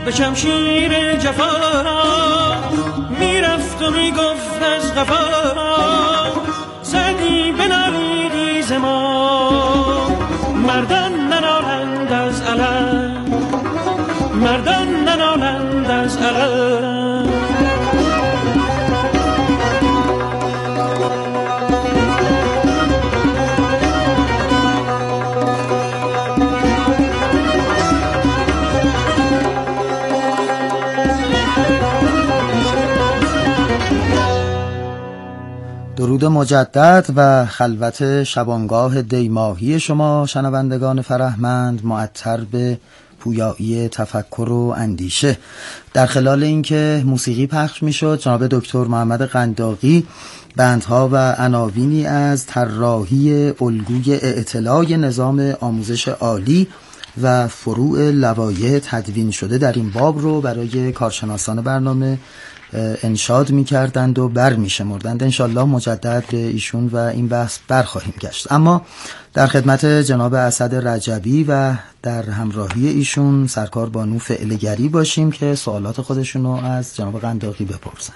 به شمشیر جفا را میرفت و میگفت از غفا را زدی بنالیدی ز ما مردان ننالند از علم مردان ننالند از علم. درود مجدد و خلوت شبانگاه دیماهی شما شنوندگان فرهمند، معطر به پویایی تفکر و اندیشه. در خلال اینکه موسیقی پخش میشد، جناب دکتر محمد قنداقی بندها و عناوینی از طراحی الگوی اعتلاع نظام آموزش عالی و فروع لوایح تدوین شده در این باب رو برای کارشناسان برنامه انشاد می‌کردند و برمی‌شمردند. انشالله مجدد به ایشون و این بحث برخواهیم گشت، اما در خدمت جناب اسد رجبی و در همراهی ایشون سرکار بانو فعلگری باشیم که سوالات خودشون رو از جناب قنداقی بپرسن.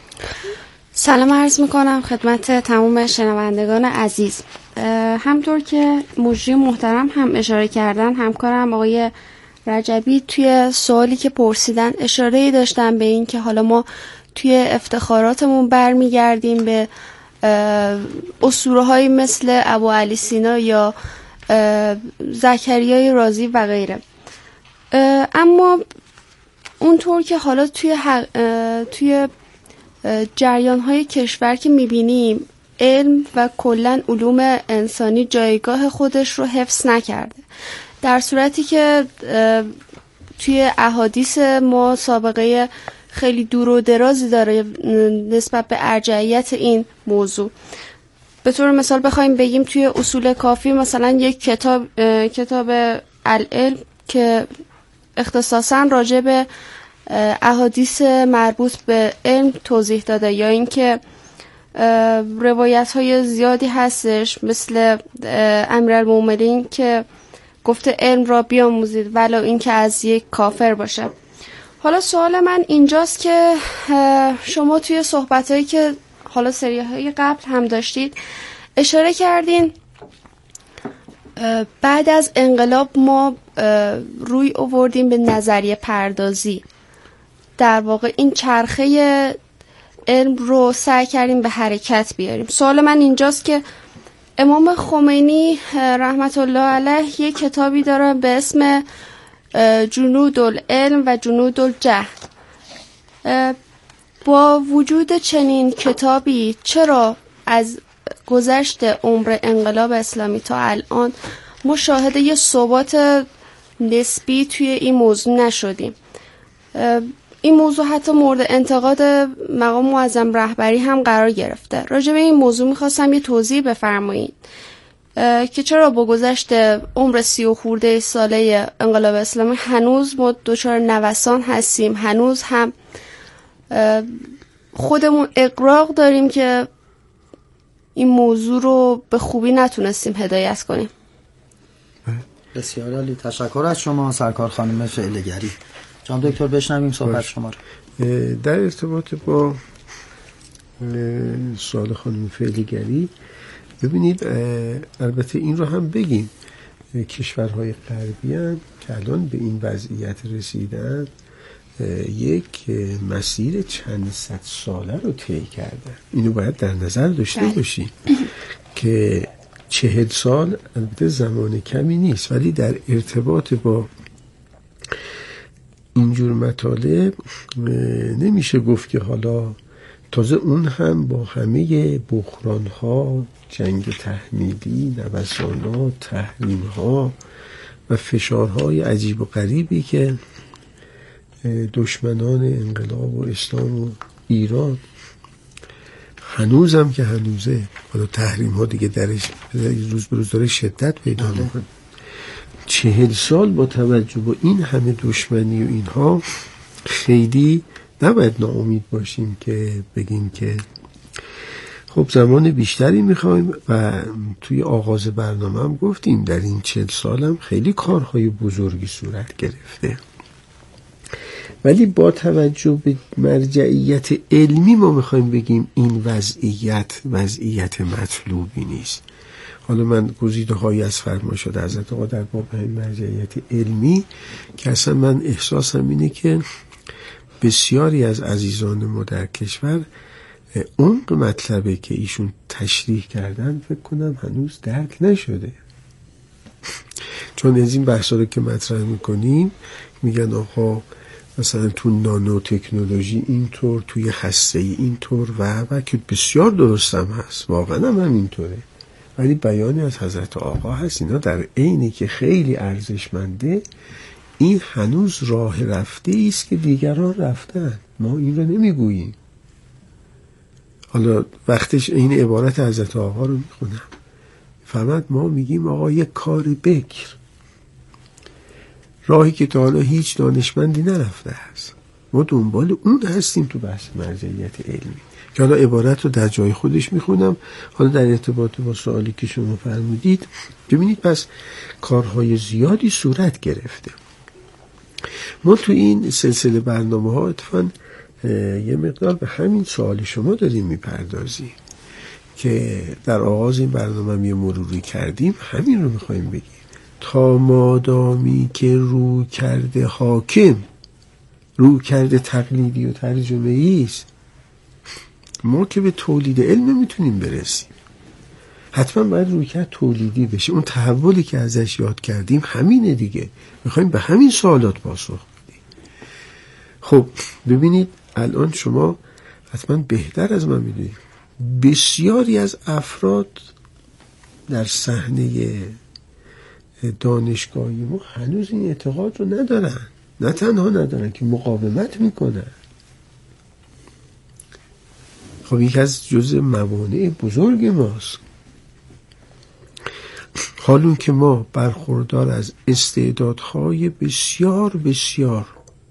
سلام عرض میکنم خدمت تمام شنوندگان عزیز. همطور که مجری محترم هم اشاره کردن، همکارم آقای رجبی توی سوالی که پرسیدن اشاره‌ای داشتن به این که حالا ما توی افتخاراتمون برمیگردیم به اسطوره‌هایی مثل ابو علی سینا یا زکریای رازی و غیره. اما اونطور که حالا توی جریان‌های کشور که می‌بینیم، علم و کلاً علوم انسانی جایگاه خودش رو حفظ نکرده، در صورتی که توی احادیث ما سابقه خیلی دور و درازی داره نسبت به ارجحیت این موضوع. به طور مثال بخوایم بگیم توی اصول کافی مثلا یک کتاب العلم که اختصاصاً راجع به احادیث مربوط به علم توضیح داده، یا اینکه روایت‌های زیادی هستش مثل امیرالمومنین که گفته علم را بیاموزید ولو این که از یک کافر باشه. حالا سوال من اینجاست که شما توی صحبتایی که حالا سری‌های قبل هم داشتید اشاره کردین بعد از انقلاب ما روی آوردیم به نظریه پردازی، در واقع این چرخه علم رو سعی کردیم به حرکت بیاریم. سوال من اینجاست که امام خمینی رحمت الله علیه یک کتابی داره به اسم جنود العلم و جنود الجهل. با وجود چنین کتابی چرا از گذشت عمر انقلاب اسلامی تا الان ما شاهد یه ثبات نسبی توی این موضوع نشدیم؟ این موضوع حتی مورد انتقاد مقام معظم رهبری هم قرار گرفته. راجع به این موضوع میخواستم یه توضیح بفرمایید که چرا با گذشت عمر 30 و خورده ساله انقلاب اسلامی هنوز ما دچار نوسان هستیم، هنوز هم خودمون اغراق داریم که این موضوع رو به خوبی نتونستیم هدایت کنیم. بسیار عالی، تشکر از شما سرکار خانم فعلگری. جناب دکتر بشنویم صحبت شما رو. در ارتباط با سوال خانم فعلگری، ببینید البته این رو هم بگیم کشورهای غربی هم که الان به این وضعیت رسیدن یک مسیر چند صد ساله رو طی کردن. اینو باید در نظر داشته باشیم که 40 سال البته زمان کمی نیست، ولی در ارتباط با اینجور مطالب نمیشه گفت که حالا تازه اون هم با همه بحران‌ها، جنگ تحمیلی، نوسانات، تحریم‌ها و فشارهای عجیب و غریبی که دشمنان انقلاب و اسلام و ایران هنوزم که هنوزه، حالا تحریم‌ها دیگه درش روز به روز داره شدت پیدا می‌کنه. 40 سال با توجه به این همه دشمنی و اینها خیلی نباید ناامید باشیم که بگیم که خب زمان بیشتری میخوایم و توی آغاز برنامه هم گفتیم در این 40 سال هم خیلی کارهای بزرگی صورت گرفته. ولی با توجه به مرجعیت علمی ما میخوایم بگیم این وضعیت مطلوبی نیست. حالا من گزیده هایی از فرمایشات حضرت آقا در باب این مرجعیت علمی که اصلا من احساسم اینه که بسیاری از عزیزان ما در کشور عمق مطلبه که ایشون تشریح کردن فکر کنم هنوز درک نشده. چون از این بحثا رو که مطرح میکنیم میگن آقا مثلا تو نانو تکنولوژی اینطور، توی هسته اینطور و که بسیار درستم هست، واقعا هم اینطوره، ولی بیانی از حضرت آقا هست اینا در عینی که خیلی ارزشمنده، این هنوز راه رفته ایست که دیگران رفتن، ما این رو نمیگوییم. حالا وقتش این عبارت حضرت آقا رو میخونم، فرمود ما میگیم آقا یک کار بکر، راهی که تا حالا هیچ دانشمندی نرفته است، ما دنبال اون هستیم تو بحث مرجعیت علمی، که حالا عبارت رو در جای خودش میخونم. حالا در ارتباط با سوالی که شما فرمودید، ببینید پس کارهای زیادی صورت گرفته. ما تو این سلسله برنامه ها اتفاقاً یه مقدار به همین سوال شما داریم میپردازیم که در آغاز این برنامه یه مروری کردیم، همین رو میخوایم بگیم. تا مادامی که رو کرده حاکم، رو کرده تقلیدی و ترجمه‌ای است، ما که به تولید علم نمیتونیم برسیم. حتما باید روی کرد تولیدی بشه. اون تحولی که ازش یاد کردیم همینه دیگه، میخوایم به همین سوالات پاسخ بدیم. خب ببینید الان شما حتما بهتر از من میدونید بسیاری از افراد در صحنه دانشگاهی ما هنوز این اعتقاد رو ندارن، نه تنها ندارن که مقاومت میکنن. خب یک از جزء موانع بزرگ ماست. حالون که ما برخوردار از استعدادهای بسیار بسیار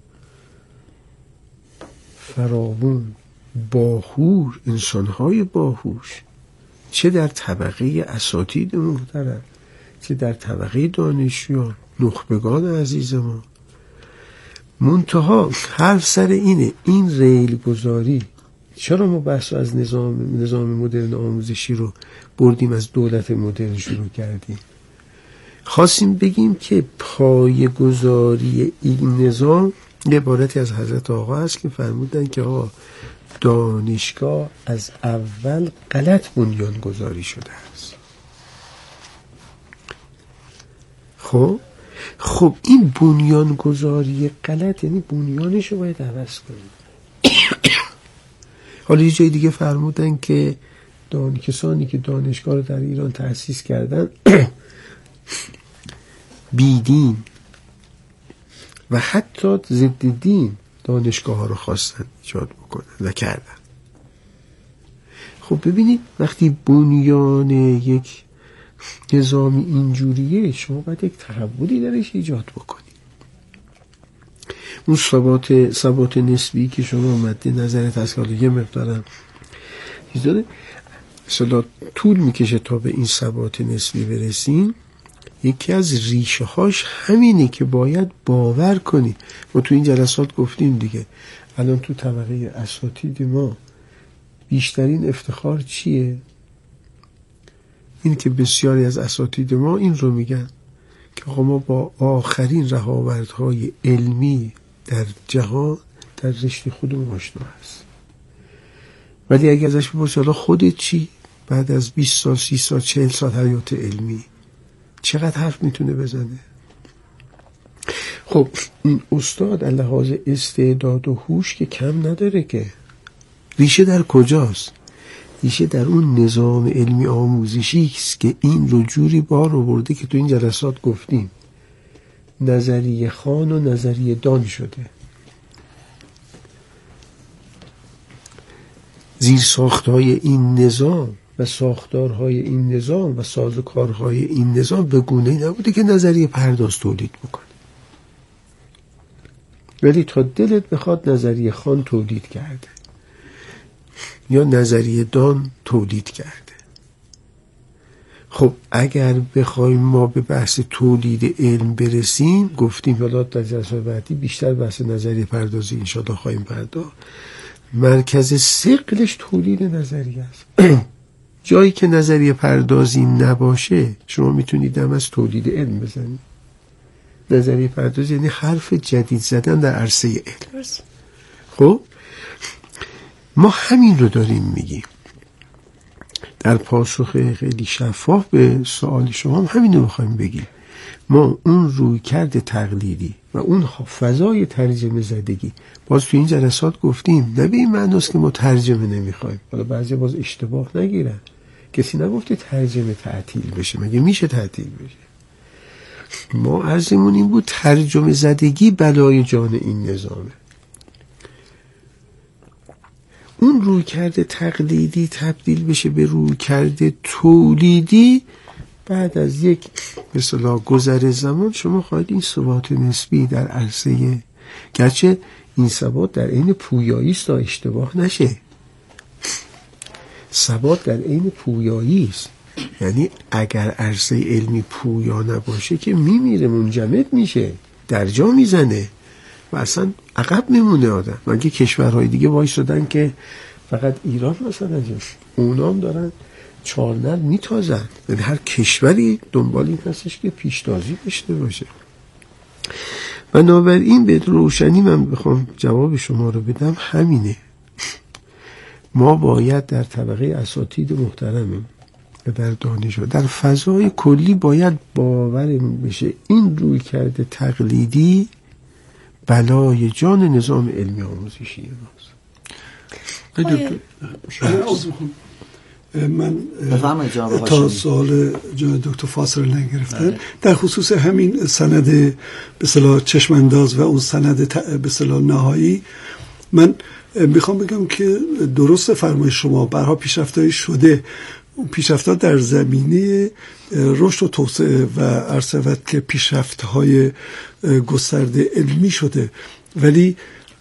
فراوان، باهوش، انسانهای باهوش، چه در طبقه اساتید محترم، چه در طبقه دانشجویان، نخبگان عزیز ما، منتها حرف سر اینه این ریل گذاری. چرا ما بحث از نظام مدرن آموزشی رو بردیم از دولت مدرن شروع کردیم؟ خواستیم بگیم که پایه‌گذاری این نظام عبارتی از حضرت آقا هست که فرمودن که آقا دانشگاه از اول غلط بنیان گذاری شده است. خب این بنیان گذاری غلط یعنی بنیانش رو باید عوض کنیم. حالا یه جای دیگه فرمودن که کسانی که دانشگاه رو در ایران تأسیس کردن بیدین و حتی ضد دین دانشگاه ها رو خواستن ایجاد بکنن و کردن. خب ببینید وقتی بنیان یک نظامی اینجوریه، شما باید یک تحولی درش ایجاد بکنید. اون ثبات نسبی که شما مد نظرت هست، حالا یه مقدارم اصلا طول میکشه تا به این ثبات نسبی برسیم. یکی از ریشه هاش همینه که باید باور کنی. ما تو این جلسات گفتیم دیگه، الان تو طبقه اساتید ما بیشترین افتخار چیه؟ این که بسیاری از اساتید ما این رو میگن که آقا ما با آخرین رهاوردهای علمی در جهان در رشته خودمون آشنا هست. ولی اگه ازش بپرسی حالا خودت چی؟ بعد از 20 سال 30 سال 40 سال حیات علمی چقدر حرف میتونه بزنه؟ خب این استاد لحاظ استعداد و هوش که کم نداره که. ریشه در کجاست؟ ریشه در اون نظام علمی آموزشی است که این رو جوری بار آورده که تو این جلسات گفتیم نظریه خان و نظریه دان شده. زیر ساختهای این نظام و ساختارهای این نظام و سازوکارهای این نظام به گونه‌ای نبوده که نظریه پرداز تولید بکنه، ولی تا دلت بخواد نظریه خان تولید کرده یا نظریه دان تولید کرده. خب اگر بخوایم ما به بحث تولید علم برسیم، گفتیم حالا در جلسه بعدی بیشتر بحث نظریه پردازی انشاءالله خواهیم پرداخت، مرکز ثقلش تولید نظریه است. جایی که نظریه پردازی نباشه شما میتونید هم از تولید علم بزنید. نظریه پردازی یعنی حرف جدید زدن در عرصه علم. خب ما همین رو داریم میگیم. در پاسخ خیلی شفاف به سوال شما هم همین رو میخوایم بگیم. ما اون رویکرد تقلیدی و اون فضای ترجمه زدگی، باز تو این جلسات گفتیم نه به این معناست که ما ترجمه نمیخوایم. حالا بعضی باز اشتباه نگیرن، کسی نگفته ترجمه تعطیل بشه، مگه میشه تعطیل بشه؟ ما عرضمون این بود ترجمه زدگی بلای جان این نظامه. اون رویکرد تقلیدی تبدیل بشه به رویکرد تولیدی بعد از یک به اصطلاح گذر زمان. شما خواهید این ثبات نسبی در عرصه، گرچه این ثبات در عین پویایی است تا اشتباه نشه، ثبات در عین پویایی است، یعنی اگر عرصه علمی پویا نباشه که میمیره، منجمد میشه، درجا میزنه و اصلا عقب میمونه آدم. مگه کشورهای دیگه وایسادن که فقط ایران مثلا جاست، اونام دارن چارنل میتازن. یعنی هر کشوری دنبال این هستش که پیشتازی داشته باشه. بنابراین به روشنی من بخوام جواب شما رو بدم همینه. ما باید در طبقه اساتید محترمیم و در دانشجو در فضای کلی باید باورمون بشه این رویکرد تقلیدی بلای جان نظام علمی آموزشی ماست. من تا سوال جناب دکتر فاصل نگرفتن در خصوص همین سند به اصطلاح چشمانداز و اون سند به اصطلاح نهایی، من میخوام بگم که درست فرمایش شما، برها پیشرفت‌هایی شده، پیشرفت‌ها در زمینه رشد و توسعه و عرض شود که پیشرفت‌های گسترده علمی شده، ولی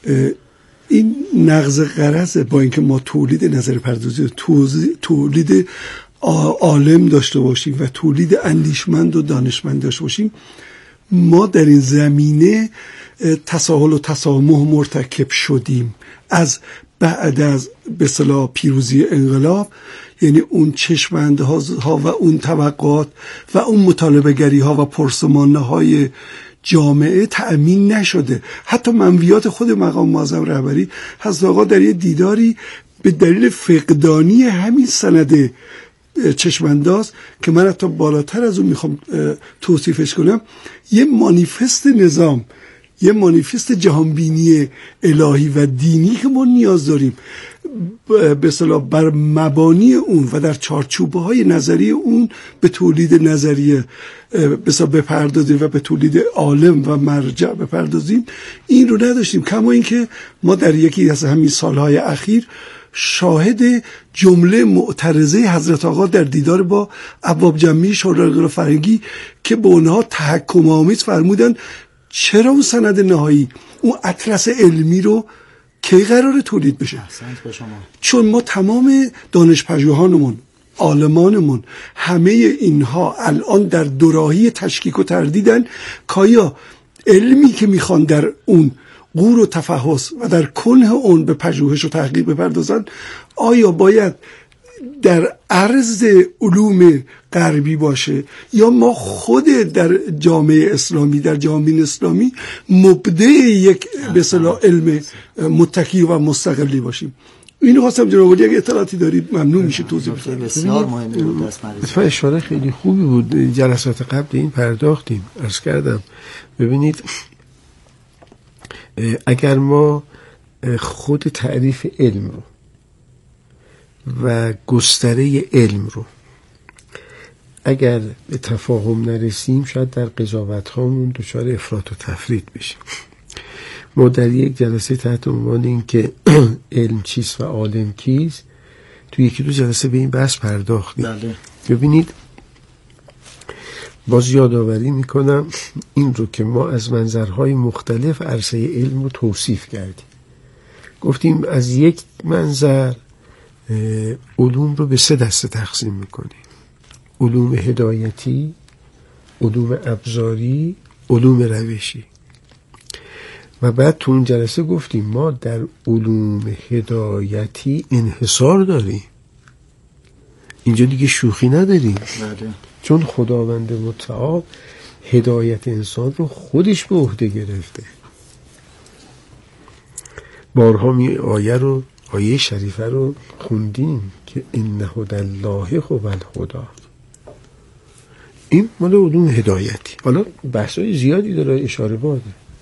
این نقض غرض با اینکه ما تولید نظر پردازی، تولید عالم داشته باشیم و تولید اندیشمند و دانشمند داشته باشیم، ما در این زمینه تساهل و تسامح مرتکب شدیم از بعد از به اصطلاح پیروزی انقلاب. یعنی اون چشماندها و اون توقعات و اون مطالبه گری ها و پرسمانه های جامعه تأمین نشده. حتی منویات خود مقام معظم رهبری حضرت آقا در یه دیداری به دلیل فقدانی همین سند چشمانداز که من حتی بالاتر از اون میخوام توصیفش کنم، یه مانیفست نظام، یه مانیفست جهانبینی الهی و دینی که ما نیاز داریم به اصطلاح بر مبانی اون و در چارچوب‌های نظری اون به تولید نظریه به اصطلاح بپردازیم و به تولید عالم و مرجع بپردازیم، این رو نداشتیم. کما اینکه ما در یکی از همین سالهای اخیر شاهد جمله معترضه حضرت آقا در دیدار با ابواب جمعی شورای انقلاب فرهنگی که به اونها تحکم آمیز فرمودن چرا اون سند نهایی، اون اطلس علمی رو کی قراره تولید بشه؟ چون ما تمام دانشپژوهانمون، عالمانمون، همه اینها الان در دوراهی تشکیک و تردیدن که آیا علمی که میخوان در اون قور و تفحص و در کنه اون به پژوهش و تحقیق بپردازن، آیا باید در عرض علوم غربی باشه یا ما خود در جامعه اسلامی، در جامعه اسلامی مبدع یک به اصطلاح علم متکی و مستقلی باشیم. اینو خواستم جناب عالی اگه اطلاعاتی دارید ممنون میشه توضیح بدید. بسیار مهمه بود دست اشاره خیلی خوبی بود. جلسات قبل این پرداختیم، عرض کردم. ببینید اگر ما خود تعریف علم رو و گستره علم رو اگر به تفاهم نرسیم، شاید در قضاوت هامون دچار افراط و تفرید بشیم. ما در یک جلسه تحت عنوان این که علم چیست و عالم کیست تو یکی دو جلسه به این بحث پرداختیم. ببینید باز یادآوری میکنم این رو که ما از منظرهای مختلف عرصه علم رو توصیف کردیم. گفتیم از یک منظر علوم رو به 3 دسته تقسیم میکنیم: علوم هدایتی، علوم ابزاری، علوم روشی. و بعد تو اون جلسه گفتیم ما در علوم هدایتی انحصار داریم، اینجا دیگه شوخی نداریم. چون خداوند متعال هدایت انسان رو خودش به عهده گرفته. بارها آیه شریفه رو خوندیم که ان هدی الله هو الهدی. این مال علوم هدایتی. حالا بحثای زیادی داره، اشاره باده.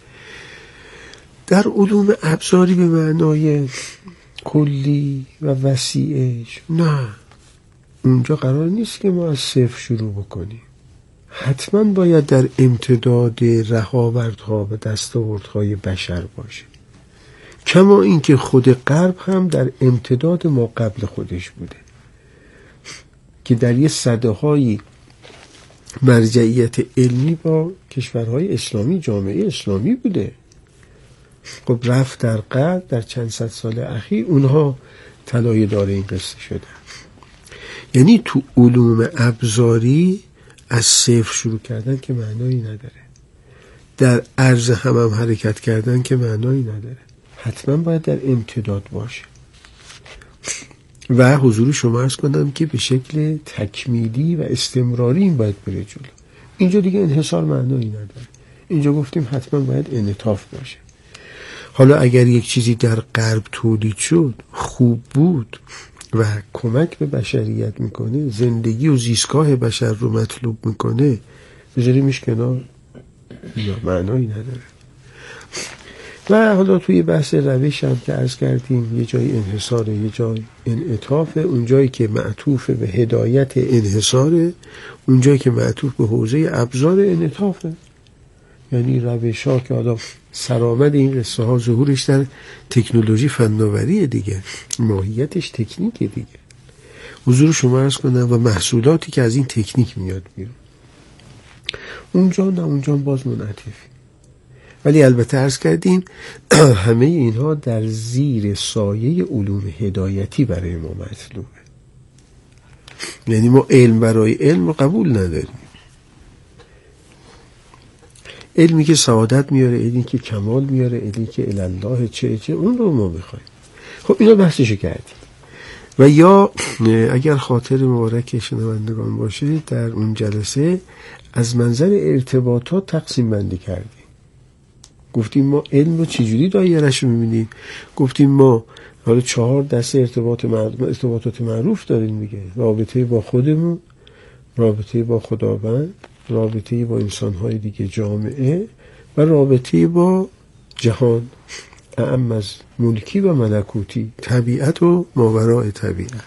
در علوم ابزاری به معنای کلی و وسیعش، نه، اونجا قرار نیست که ما از صفر شروع بکنیم. حتما باید در امتداد رهاوردها و دستاوردهای بشر باشه، کما اینکه خود غرب هم در امتداد ما قبل خودش بوده که در یه سده‌های مرجعیت علمی با کشورهای اسلامی، جامعه اسلامی بوده. خب رفت در غرب در چند صد سال اخیر اونها طلایه دار این قصه شدن. یعنی تو علوم ابزاری از صفر شروع کردن که معنایی نداره، در عرض هم حرکت کردن که معنایی نداره، حتما باید در امتداد باشه. و حضور شما عرض کنم که به شکل تکمیلی و استمراری این باید بره جلو. اینجا دیگه انحصار معنایی نداره، اینجا گفتیم حتما باید انعطاف باشه. حالا اگر یک چیزی در غرب تولید شد، خوب بود و کمک به بشریت میکنه، زندگی و زیستگاه بشر رو مطلوب میکنه، بذاریمش کنار، معنایی نداره. و حالا توی بحث روش هم که عرض کردیم یه جای انحصاره، یه جای انعطافه. اون جایی که معطوف به هدایت انحصاره، اون جایی که معطوف به حوزه ابزار انعطافه. یعنی روش ها که حالا سرآمد این قصه ها ظهورش در تکنولوژی فناوری دیگه، ماهیتش تکنیکه دیگه. حضور شما عرض کنم و محصولاتی که از این تکنیک میاد بیرون، اونجا نه، اونجا باز منعطفی. ولی البته عرض کردیم همه اینها در زیر سایه علوم هدایتی برای ما مطلوبه. یعنی ما علم برای علم رو قبول نداریم. علمی که سعادت میاره، علمی که کمال میاره، علمی که الالله چه اون رو ما میخوایم. خب اینا بحثشو کردیم. و یا اگر خاطر مبارک شنوندگان باشه، در اون جلسه از منظر ارتباطات تقسیم بندی کردیم. گفتیم ما علم رو چجوری دایره‌اش می‌بینیم. گفتیم ما حالا 4 دسته ارتباطات معروف داریم دیگه: رابطه با خودمون، رابطه با خداوند، رابطه با انسان‌های دیگه جامعه، و رابطه با جهان، اعم از ملکی و ملکوتی، طبیعت و ماوراء طبیعت.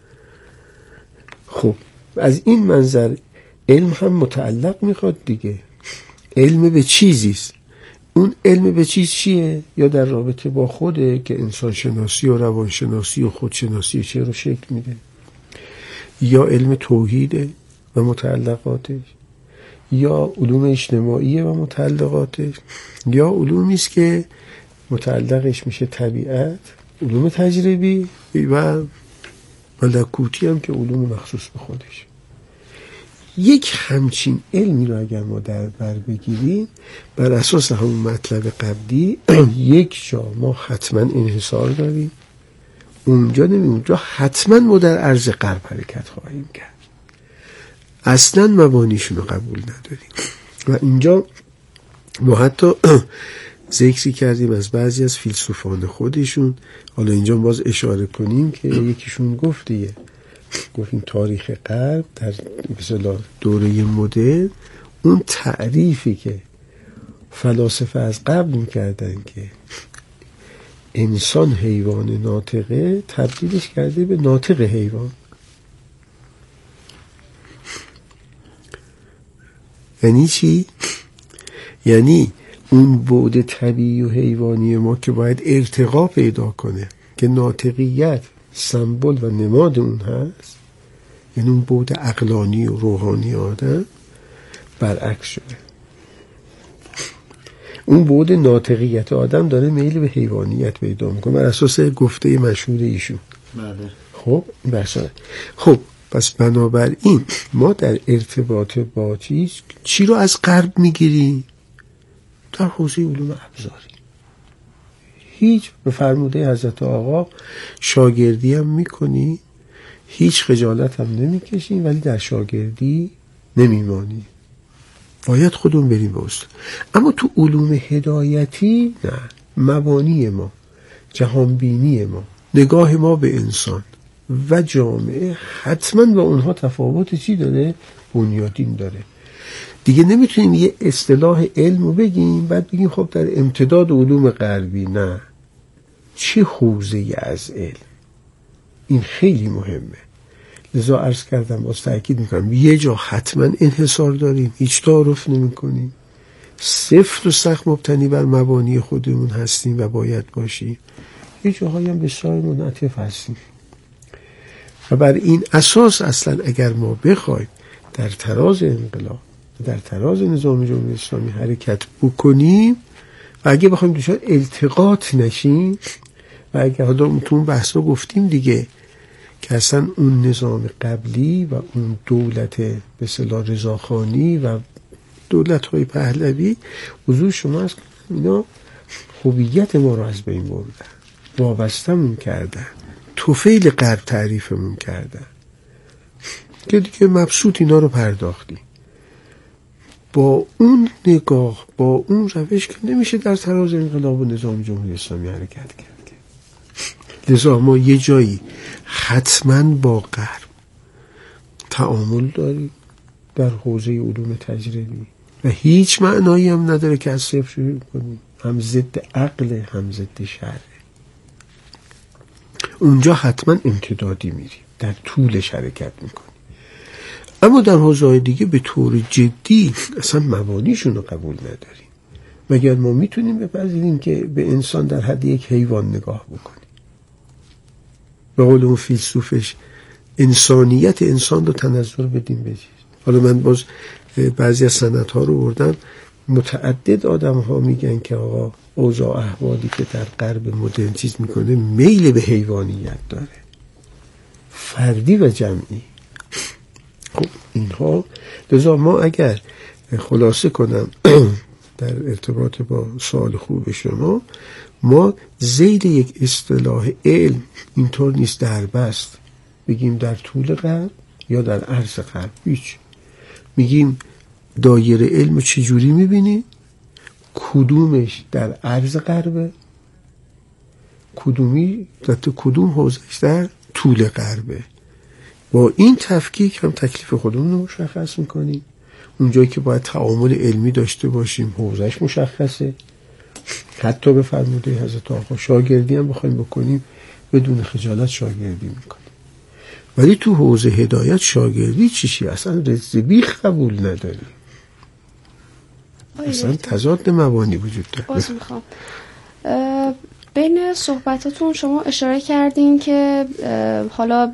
خب از این منظر علم هم متعلق میخواد دیگه. علم به چیزیست. اون علم به چیز چیه؟ یا در رابطه با خوده که انسان شناسی و روان شناسی و خودشناسی چه رو شکل میده، یا علم توحیده و متعلقاتش، یا علوم اجتماعیه و متعلقاتش، یا علومی است که متعلقش میشه طبیعت، علوم تجربی و ملکوتی هم که علوم مخصوص به خودش. یک همچین علمی رو اگر ما در بر بگیریم بر اساس همون مطلب قبلی، یک جا ما حتما انحصار داریم، اونجا اونجا حتما ما در عرض غرب حرکت خواهیم کرد، اصلا مبانیشون رو قبول نداریم. و اینجا ما حتی ذکری کردیم از بعضی از فیلسوفان خودشون. حالا اینجا باز اشاره کنیم که یکیشون گفتیه، گفتیم تاریخ غرب در مثلا دوره مدرن، اون تعریفی که فلاسفه از قبل میکردن که انسان حیوان ناطقه، تبدیلش کرده به ناطق حیوان. یعنی چی؟ یعنی اون بعد طبیعی و حیوانی ما که باید ارتقا پیدا کنه، که ناطقیت سمبل و نماد اون هست، یعنی اون بعد عقلانی و روحانی آدم، برعکس شده. اون بعد ناطقیت آدم داره میل به حیوانیت پیدا میکنه بر اساس گفته مشهور ایشون. بله. خب برسانه. خب پس بنابراین ما در ارتباط با چی رو از غرب میگیریم؟ در حوزه علوم ابزاری. هیچ به فرموده حضرت آقا شاگردی هم میکنی، هیچ خجالت هم نمیکشی، ولی در شاگردی نمیمانی، باید خودمون بریم به استاد. اما تو علوم هدایتی نه، مبانی ما، جهانبینی ما، نگاه ما به انسان و جامعه حتما با اونها تفاوت چی داره؟ بنیادین داره. دیگه نمیتونیم یه اصطلاح علم رو بگیم بعد بگیم خب در امتداد علوم غربی. نه، چه حوزه از علم؟ این خیلی مهمه. لذا عرض کردم، باز تأکید میکنم، یه جا حتما انحصار داریم، هیچ تعارف نمی کنیم، سفت و سخت مبتنی بر مبانی خودمون هستیم و باید باشیم. یه جاهایی هم بسیار منعطف هستیم و بر این اساس اصلا اگر ما بخوایم در تراز انقلاب، در تراز نظام جمهوری اسلامی حرکت بکنیم و اگه بخوایم دچار التقاط نشیم و اگر حالا تو اون بحثا گفتیم دیگه که اصلا اون نظام قبلی و اون دولت به اصطلاح رضاخانی و دولت‌های پهلوی حضور شما هست، اینا هویت ما رو از بین بردن، وابسته‌مون کردن، طفیل غرب تعریفمون کردن که دیگه مبسوط اینا رو پرداختیم. با اون نگاه، با اون روش که نمیشه در تراز انقلاب و نظام جمهوری اسلامی حرکت کرد. لذا ما یه جایی حتما با غرب تعامل داریم در حوزه علوم تجربی و هیچ معنایی هم نداره که از صفر شروع کنیم. هم ضد عقل، هم ضد شرع. اونجا حتما امتدادی میریم، در طولش حرکت میکنیم. اما در حوزه‌های دیگه به طور جدی اصلا مبانیشون رو قبول نداریم. مگر ما میتونیم بپذیریم که به انسان در حد یک حیوان نگاه بکنیم؟ به قول اون فیلسوفش انسانیت انسان رو تنظر بدیم بجید. حالا من باز بعضی از سندها رو بردم، متعدد آدم ها میگن که آقا اوضاع احوالی که در غرب مدرن چیز میکنه میل به حیوانیت داره، فردی و جمعی. خب اینها لذا ما اگر خلاصه کنم در ارتباط با سوال خوب شما، ما زید یک اصطلاح علم اینطور نیست در بست بگیم در طول غرب یا در عرض غرب. هیچ، میگیم دایره علم رو چجوری میبینی؟ کدومش در عرض غربه، کدوم حوزش در طول غربه. با این تفکیک هم تکلیف خودمون رو مشخص میکنیم. اونجایی که باید تعامل علمی داشته باشیم حوزش مشخصه، حتی به فرموده حضرت آقا شاگردی هم بخوایم بکنیم بدون خجالت شاگردی میکنیم. ولی تو حوزه هدایت شاگردی چیشی؟ اصلا رزبیخ قبول نداریم. اصلا تضاد مبانی وجود داره. باز میخوام بین صحبتاتون شما اشاره کردین که حالا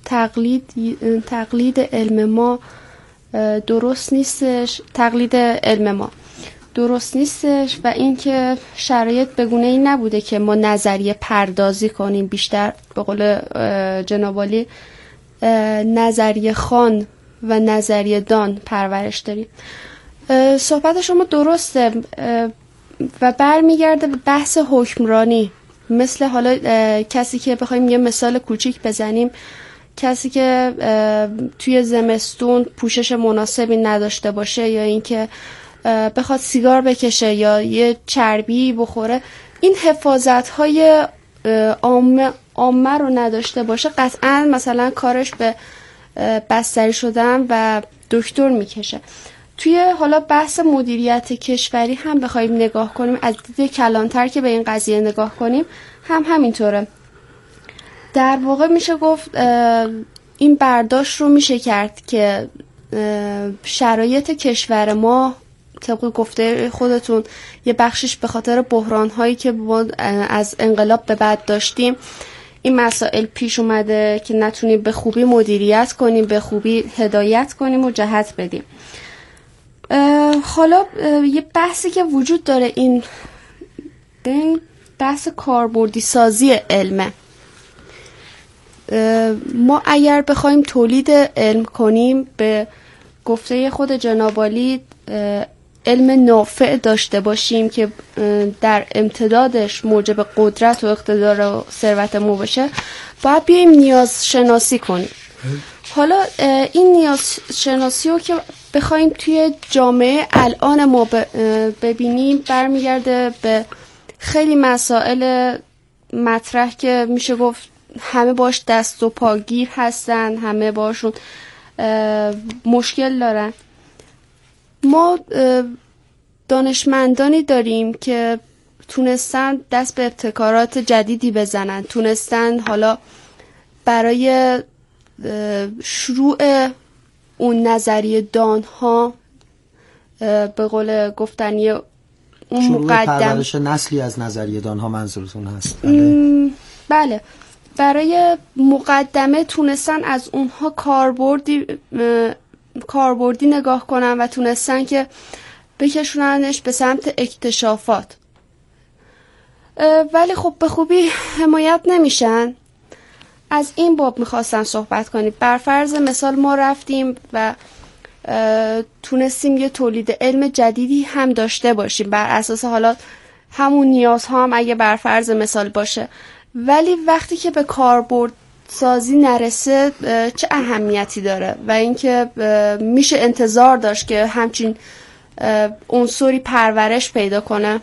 تقلید علم ما درست نیستش، تقلید علم ما درست نیستش و اینکه شرایط به گونه‌ای نبوده که ما نظریه پردازی کنیم، بیشتر به قول جناب عالی نظریه خوان و نظریه دان پرورش داریم. صحبت شما درسته و برمیگرده به بحث حکمرانی. مثل حالا کسی که بخوایم یه مثال کوچیک بزنیم، کسی که توی زمستون پوشش مناسبی نداشته باشه یا اینکه بخواد سیگار بکشه یا یه چربی بخوره، این حفاظت‌های عامه رو نداشته باشه، قطعاً مثلا کارش به بستری شدن و دکتر میکشه. توی حالا بحث مدیریت کشوری هم بخوایم نگاه کنیم، از دید کلانتر که به این قضیه نگاه کنیم هم همینطوره. در واقع میشه گفت این برداشت رو میشه کرد که شرایط کشور ما طبق گفته خودتون یه بخشش به خاطر بحران‌هایی که ما از انقلاب به بعد داشتیم این مسائل پیش اومده که نتونیم به خوبی مدیریت کنیم، به خوبی هدایت کنیم و جهت بدیم. حالا یه بحثی که وجود داره، این بحث کاربردی سازی علمه. ما اگر بخوایم تولید علم کنیم، به گفته خود جناب عالی علم نافع داشته باشیم که در امتدادش موجب قدرت و اقتدار و ثروت ما باشه، باید بیایم نیاز شناسی کنیم. حالا این نیاز شناسی رو که بخوایم توی جامعه الان ما ببینیم، برمیگرده به خیلی مسائل مطرح که میشه گفت همه باش دست و پاگیر هستن، همه باشون مشکل دارن. ما دانشمندانی داریم که تونستن دست به ابتکارات جدیدی بزنن، تونستن حالا برای شروع اون نظریه دانها، به قول گفتنی اون شروع پرورش نسلی از نظریه دانها منظورتون هست؟ بله، برای مقدمه تونستن از اونها کاربردی نگاه کنن و تونستن که بکشوننش به سمت اکتشافات، ولی خب به خوبی حمایت نمیشن. از این باب میخواستم صحبت کنیم. بر فرض مثال ما رفتیم و تونستیم یه تولید علم جدیدی هم داشته باشیم بر اساس حالا همون نیازها هم اگه بر فرض مثال باشه، ولی وقتی که به کاربرد سازی نرسه چه اهمیتی داره؟ و اینکه میشه انتظار داشت که همچین عنصری پرورش پیدا کنه.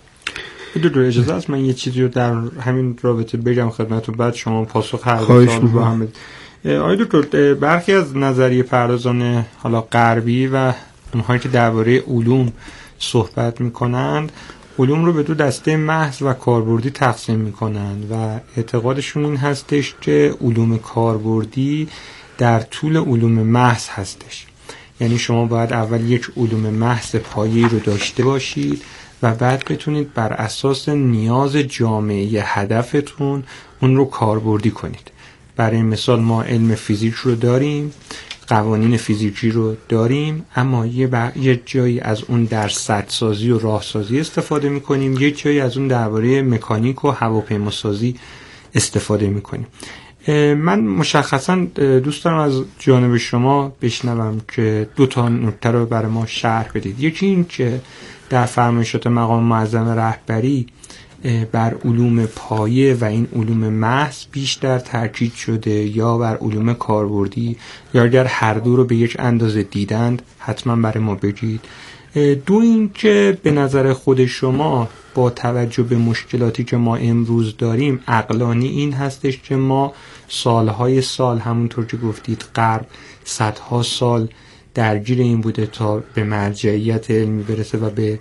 دکتر اجازه است من یه چیزی رو در همین رابطه بگم خدمتتون، بعد شما پاسخ هر دو سوال با هم بدید. آقای دکتر، برخی از نظریه پردازان حالا غربی و اونهایی که درباره علوم صحبت میکنند، علوم رو به دو دسته محض و کاربردی تقسیم میکنند و اعتقادشون این هستش که علوم کاربردی در طول علوم محض هستش. یعنی شما باید اول یک علوم محض پایه‌ای رو داشته باشید و بعد بتونید بر اساس نیاز جامعه هدفتون اون رو کاربردی کنید. برای مثال ما علم فیزیک رو داریم، قوانین فیزیکی رو داریم، اما یه جایی از اون در سدسازی و راهسازی استفاده میکنیم، یه جایی از اون درباره مکانیک و هواپیماسازی استفاده میکنیم. من مشخصا دوست دارم از جانب شما بشنوم که دو تا نکته رو برای ما شرح بدید. یکی این که در فرمایشات مقام معظم رهبری بر علوم پایه و این علوم محض بیشتر تاکید شده یا بر علوم کاربردی، یا اگر هر دو رو به یک اندازه دیدند حتما برای ما بگید. دو این که به نظر خود شما با توجه به مشکلاتی که ما امروز داریم عقلانی این هستش که ما سالهای سال، همونطور که گفتید غرب صدها سال درگیر این بوده تا به مرجعیت علمی برسه و به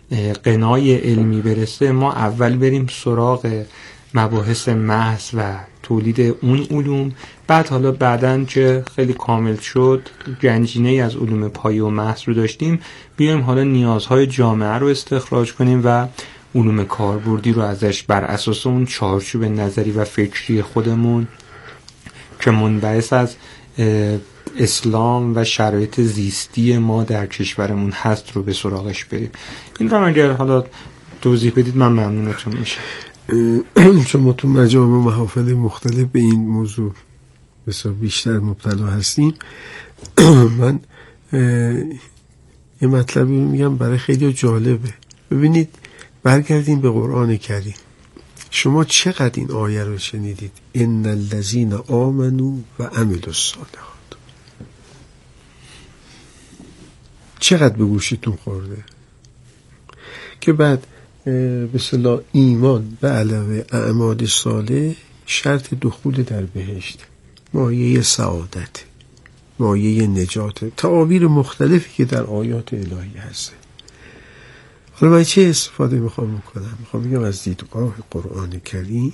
قنای علمی برسه، ما اول بریم سراغ مباحث محض و تولید اون علوم، بعد حالا بعدن که خیلی کامل شد گنجینه از علوم پایه و محض رو داشتیم، بیایم حالا نیازهای جامعه رو استخراج کنیم و علوم کاربردی رو ازش بر اساس اون چارچوب نظری و فکری خودمون که منبعث از اسلام و شرایط زیستی ما در کشورمون هست رو به سراغش بریم. این رو اگر حالا توضیح بدید من ممنونتون میشه. شما تو مجامع و محافل مختلف به این موضوع بسیار بیشتر مبتلا هستیم. من یه مطلبی میگم برای خیلی جالبه. ببینید، برگردیم به قرآن کریم. شما چقدر این آیه رو شنیدید؟ ان الذین آمنوا و عملوا الصالحات. چقدر به گوشتون خورده؟ که بعد به اصطلاح ایمان به علاوه اعمال صالح شرط دخول در بهشت، مایه سعادت، مایه نجات، تعابیر مختلفی که در آیات الهی هست. حالا من چه استفاده میخوام بکنم؟ میخوام بگم از دیدگاه قرآن کریم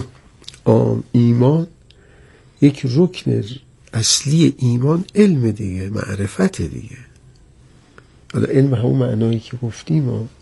ایمان یک رکن اصلی ایمان علم دیگه، معرفت دیگه. حالا علم همون معنایی که گفتیم